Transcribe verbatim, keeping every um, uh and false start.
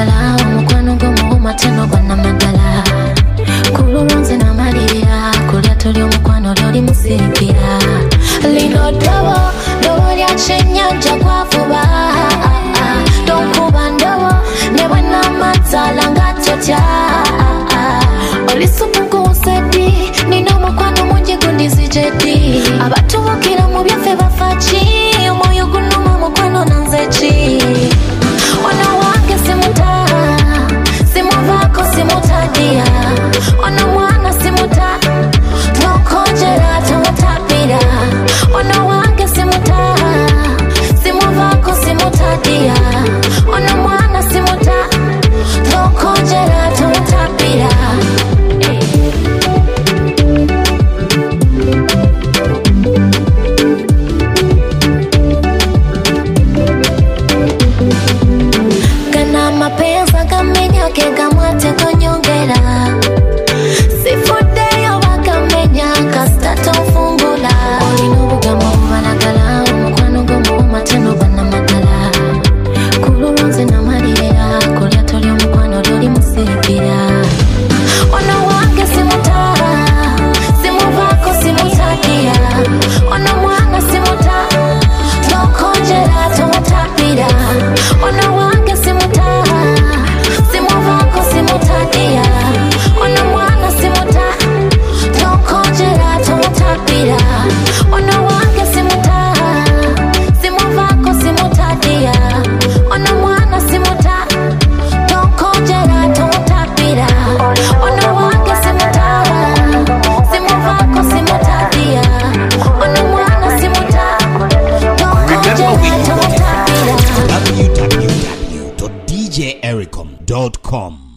banagala omukwano gwomuwuma teno gwana magala kululunze namalira kulya toli omukwano loli musipira lino ddobo ddobo lya kyennyanja kwavuba tonkuba ndobo ne bwena amatsala nga totya olisupukuusedi nina omukwano mungi gundizijedi abatubukira mu byaffe bafaki omwoyo gunuma mukwano nanzeki ono wange simuta simuvaako simutadia ono mwana simuta tokonjera tomutapira ono wange simuta simuvaako simutadia ono mwana simuta tokonjera tomutapira kana mapenza kamenya kegamwate konyongera sifudeyo bakamenya kasita tofungula olina obugamo bubanagala omukwano gwomuwuma teno banamagala kululunze namalira kulya toli omukwano loli musipira ono wange simuta simuvaako simutadia ono mwana simuta tokonjera tomutapira ono wange simuta simuvaako simutadia ono mwana simuta tokonjera tomutapira ono wange simuta simuvaako simutadia ono mwana simuta tokonjera tomutapira ono wange simuta simuvaako simutadia ono mwana simuta tokonjera tomutapira w w w dot d j ericom dot com